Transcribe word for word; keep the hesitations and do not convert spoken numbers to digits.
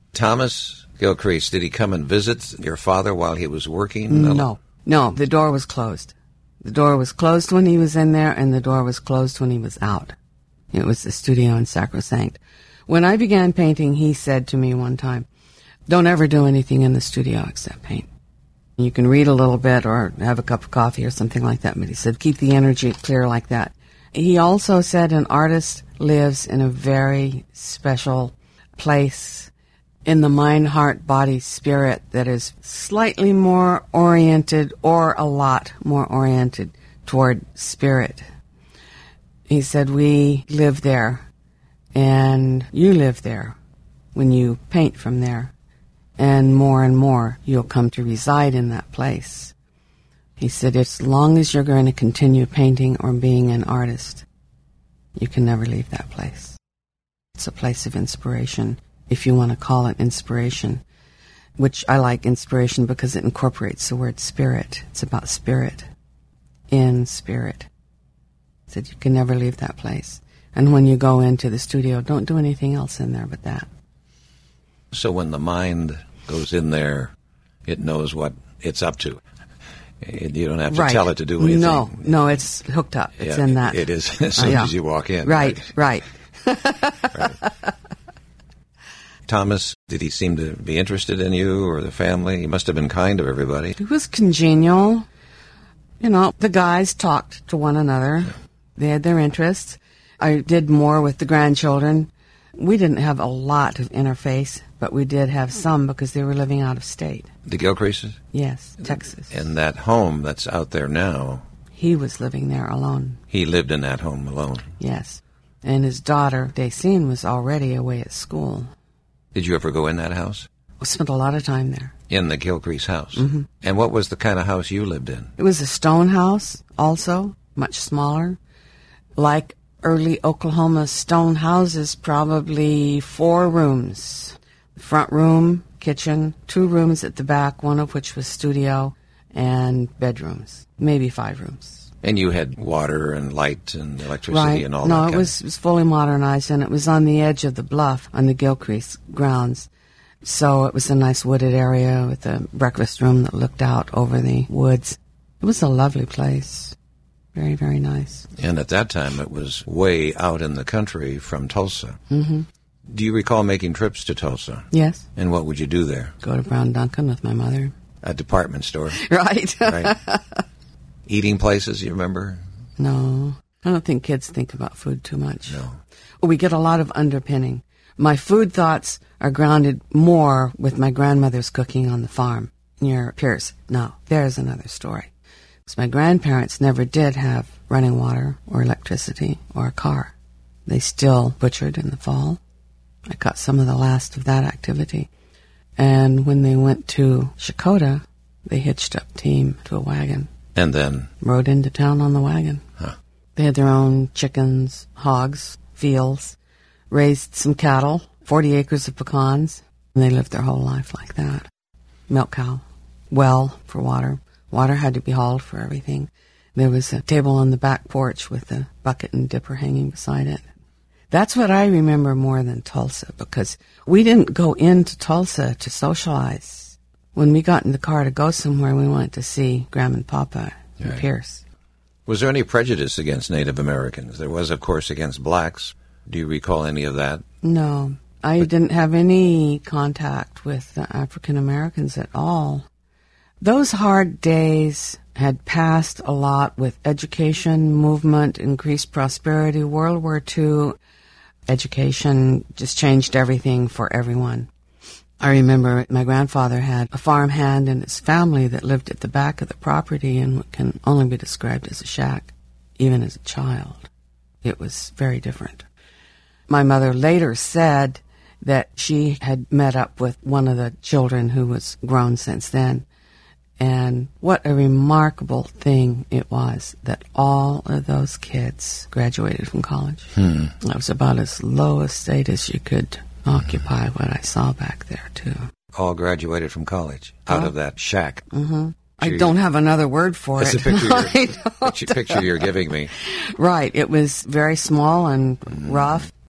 Thomas Gilcrease, did he come and visit your father while he was working? No. No, the door was closed. The door was closed when he was in there, and the door was closed when he was out. It was the studio in Sacrosanct. When I began painting, he said to me one time, don't ever do anything in the studio except paint. You can read a little bit or have a cup of coffee or something like that, but he said, keep the energy clear like that. He also said an artist lives in a very special place in the mind, heart, body, spirit that is slightly more oriented or a lot more oriented toward spirit. He said, we live there, and you live there when you paint from there, and more and more you'll come to reside in that place. He said, as long as you're going to continue painting or being an artist, you can never leave that place. It's a place of inspiration, if you want to call it inspiration, which I like inspiration because it incorporates the word spirit. It's about spirit, in spirit. He said, you can never leave that place. And when you go into the studio, don't do anything else in there but that. So when the mind goes in there, it knows what it's up to. You don't have to right. tell it to do anything. No, no, it's hooked up. It's yeah, in that. It is as soon uh, yeah. as you walk in. Right, right. right. right. Thomas, did he seem to be interested in you or the family? He must have been kind to everybody. He was congenial. You know, the guys talked to one another. Yeah. They had their interests. I did more with the grandchildren. We didn't have a lot of interface, but we did have some because they were living out of state. The Gilcreases? Yes, Texas. And that home that's out there now? He was living there alone. He lived in that home alone? Yes. And his daughter, Dacine, was already away at school. Did you ever go in that house? We spent a lot of time there. In the Gilcrease house? Mm-hmm. And what was the kind of house you lived in? It was a stone house also, much smaller. Like early Oklahoma stone houses, probably four rooms. The front room, kitchen, two rooms at the back, one of which was studio, and bedrooms, maybe five rooms. And you had water and light and electricity right. and all no, that? No, it was, it was fully modernized, and it was on the edge of the bluff on the Gilcrease grounds. So it was a nice wooded area with a breakfast room that looked out over the woods. It was a lovely place. Very, very nice. And at that time, it was way out in the country from Tulsa. Mm-hmm. Do you recall making trips to Tulsa? Yes. And what would you do there? Go to Brown Duncan with my mother. A department store? Right. right. Eating places, you remember? No. I don't think kids think about food too much. No. Well, we get a lot of underpinning. My food thoughts are grounded more with my grandmother's cooking on the farm near Pierce. Now, there's another story. Because my grandparents never did have running water or electricity or a car. They still butchered in the fall. I caught some of the last of that activity. And when they went to Shakota, they hitched up team to a wagon. And then? Rode into town on the wagon. Huh. They had their own chickens, hogs, fields, raised some cattle, forty acres of pecans, and they lived their whole life like that. Milk cow, well for water. Water had to be hauled for everything. There was a table on the back porch with a bucket and dipper hanging beside it. That's what I remember more than Tulsa, because we didn't go into Tulsa to socialize. When we got in the car to go somewhere, we went to see Graham and Papa and right. Pierce. Was there any prejudice against Native Americans? There was, of course, against blacks. Do you recall any of that? No. I but, didn't have any contact with the African Americans at all. Those hard days had passed a lot with education, movement, increased prosperity. World War Two, education just changed everything for everyone. I remember my grandfather had a farmhand in his family that lived at the back of the property in what can only be described as a shack, even as a child. It was very different. My mother later said that she had met up with one of the children who was grown since then. And what a remarkable thing it was that all of those kids graduated from college. Hmm. That was about as low a state as you could occupy what I saw back there, too. All graduated from college, out oh. of that shack. Mm-hmm. I don't have another word for That's it. That's the picture you're, picture, picture you're giving me. Right. It was very small and mm. rough.